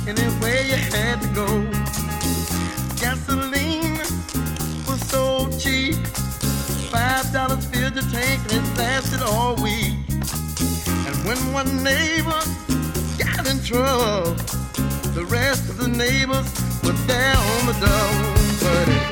anywhere you had to go. Gasoline was so cheap, $5 filled your tank and it lasted all week. And when one neighbor got in trouble, the rest of the neighbors were there on the double. But